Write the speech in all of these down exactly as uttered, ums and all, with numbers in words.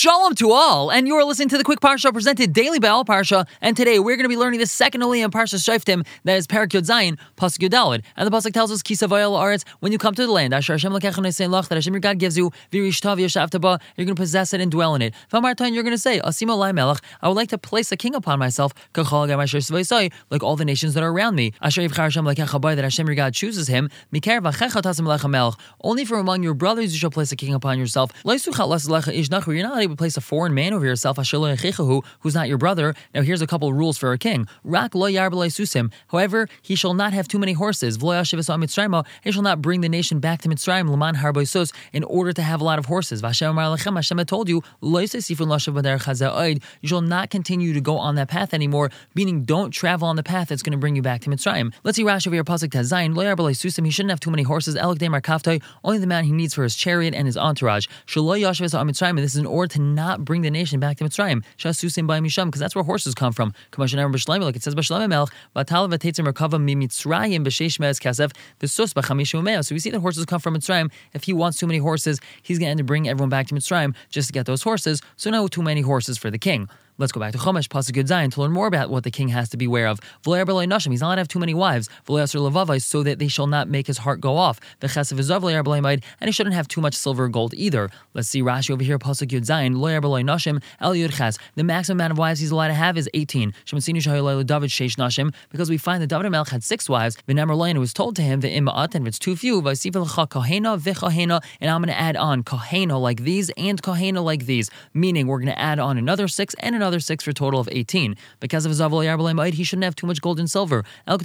Shalom to all, and you are listening to the Quick Parsha presented daily by Al Parsha, and today we're going to be learning the second Aliyah in Parsha Shoftim, that is Parak Yod Zayin, Pasuk Yud Daled. And the Pasuk tells us, Ki Savayel La'aretz, when you come to the land, Asher Hashem L'kecha Nesein Lach, that Hashem your God gives you, V'rishtav Yashavta Ba, you're going to possess it and dwell in it. V'amartan, you're going to say, Asima Lai Melech, I would like to place a king upon myself, Kachal Gam Asher Svaisai, like all the nations that are around me. Asher Yivchar Hashem L'kecha Ba, that Hashem your God chooses him, Mikar V'checha Tasim Lecha Melech, only from among your brothers you shall place a king upon yourself. L'isuchat Las Lecha Ish Nachru, you're not able to place a foreign man over yourself, who's not your brother. Now here's a couple of rules for a king. Rak lo yarbelei susim. However, he shall not have too many horses. V'lo yashiv es Mitzrayim. He shall not bring the nation back to Mitzrayim l'man har boisos, in order to have a lot of horses. V'Hashem amar lechem. Hashem had told you, lo yisifun lashav b'derech haza'id. You shall not continue to go on that path anymore. Meaning, don't travel on the path that's going to bring you back to Mitzrayim. Let's see Rashi over here. Pasuk Tazayin. Lo yarbelei susim. He shouldn't have too many horses. Elok demar kaftai. Only the amount he needs for his chariot and his entourage. Shelo yashiv es Mitzrayim. This is in order to not bring the nation back to Mitzrayim, Shasusim by Misham, because that's where horses come from. Like it says, B'Shlomo Melech, V'Tal V'Teitzim Merkava Mitzrayim B'Sheish Me'ez Kasef V'Sus B'Chamishu Me'ah. So we see that horses come from Mitzrayim. If he wants too many horses, he's going to end up bringing everyone back to Mitzrayim just to get those horses. So no too many horses for the king. Let's go back to Chumash, Pasuk Yud Zayin, to learn more about what the king has to beware of. V'lo yarbelei nashim, he's not allowed to have too many wives. V'lo yaser levavai, so that they shall not make his heart go off. V'chesav v'zav v'lo yarbelei maid, and he shouldn't have too much silver or gold either. Let's see Rashi over here, Pasuk Yud Zayin, lo yarbelei nashim, el yud ches. The maximum amount of wives he's allowed to have is eighteen. Shematzinu shahayolei David sheish nashim, because we find that David HaMelech had six wives. V'namar lain, it was told to him, v'im ma'at, and if it's too few, v'asif l'cha kahena v'chahena, and I'm going to add on kahena like these and kahena like these. Meaning, we're going to add on another six and another six for a total of eighteen. Because of his Zavol Yarbelei Ma'id, he shouldn't have too much gold and silver.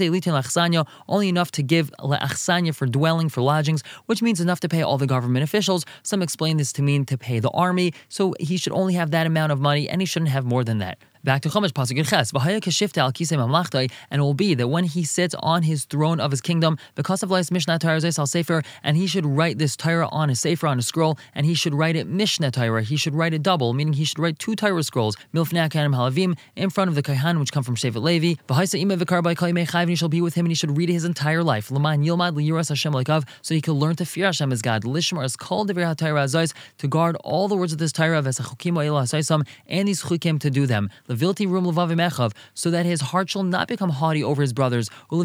Only enough to give le'achsanya for dwelling, for lodgings, which means enough to pay all the government officials. Some explain this to mean to pay the army, so he should only have that amount of money, and he shouldn't have more than that. Back to Chumash, Pasuk Yud Ches, V'haya k'shifta al kisei mamlachtai, and it will be that when he sits on his throne of his kingdom, because of Lais Mishnah Torah Zeis al Sefer, and he should write this Torah on a Sefer, on a scroll, and he should write it Mishnah Torah, he should write it double, meaning he should write two Torah scrolls, Milfnei HaKohanim Halavim, in front of the Kohanim, which come from Shevet Levi, V'haisa imei v'kar by kol yimei chayv, and he shall be with him, and he should read it his entire life, L'man yilmad liyiras Hashem lekav, so he could learn to fear Hashem as God, Lishmar is called Devei HaTorah Azais, to guard all the words of this Torah, V'esachukim ha'ila hasaisam, and these chukim to do them, Levilti rum levav, so that his heart shall not become haughty over his brothers, and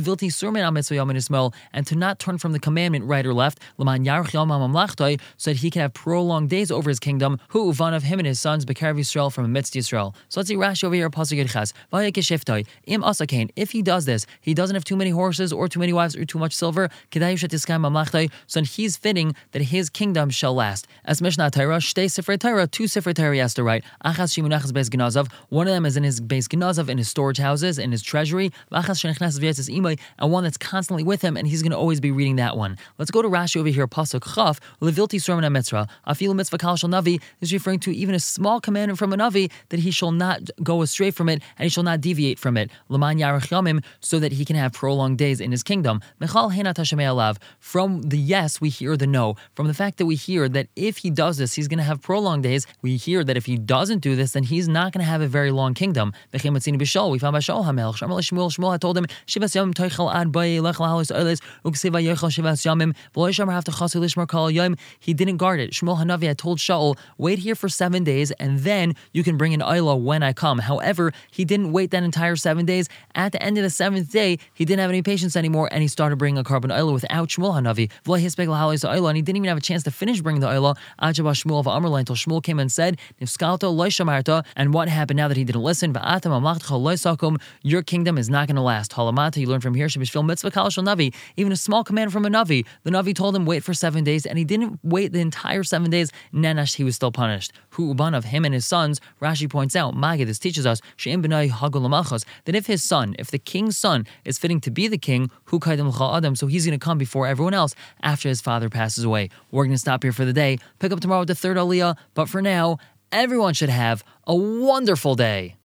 to not turn from the commandment right or left, so that he can have prolonged days over his kingdom, who one of him and his sons B'Karav Yisrael from amidst Yisrael. So let's see Rashi over here, Pasuk Yud Ches, Im Asakain, if he does this, he doesn't have too many horses or too many wives or too much silver, so he's fitting that his kingdom shall last. As Mishnah Torah, Shtei Sifrei Torah, two Sifrei Torah he has to write. One of them is in his base Gnazav, in his storage houses, in his treasury, and one that's constantly with him, and he's going to always be reading that one. Let's go to Rashi over here, Pasuk Chaf, Levilti Sormana Mitzvah, Afilu Mitzvah Kal Shal Navi, is referring to even a small commandment from a Navi, that he shall not go astray from it, and he shall not deviate from it, Laman Yarech Yamim, so that he can have prolonged days in his kingdom. Mechal Henat Hashamei Alav, from the yes, we hear the no. From the fact that we hear that if he does this, he's going to have prolonged days, we hear that if he doesn't do this, then he's not going to have a very long kingdom. We found by Shaul HaMelech. Shmuel Shmuel had told him, Shivas Yom Toichel Ad Bay Lech Lahalos Oles Ukseva Yochel Shivas Yomim V'lo Yishamar Hafta Chasu Lishmar Kol Yom. He didn't guard it. Shmuel Hanavi had told Shaul, wait here for seven days and then you can bring an oila when I come. However, he didn't wait that entire seven days. At the end of the seventh day, he didn't have any patience anymore and he started bringing a carbon oila without Shmuel Hanavi. V'lo Hispeg Lahalos Oila, and he didn't even have a chance to finish bringing the oila. Ajaba Shmuel V'Amrla, until Shmuel came and said, Nifskalto Lo Shamarta. And what happened now that he didn't listen? V'atam Amlachcha Lo Sakum. Your kingdom is not going to last. Halamata, you learn from here, Shebishvil Mitzvah Kal Shal Navi, even a small command from a Navi. The Navi told him, wait for seven days, and he didn't wait the entire seven days. Nenash, he was still punished. Hu Uban, of him and his sons, Rashi points out, Magid, this teaches us, She'im B'nai Hagul Lamachos, that if his son, if the king's son is fitting to be the king, Hu Kaidem L'cha Adam, so he's going to come before everyone else after his father passes away. We're going to stop here for the day, pick up tomorrow with the third Aliyah, but for now, everyone should have a wonderful day.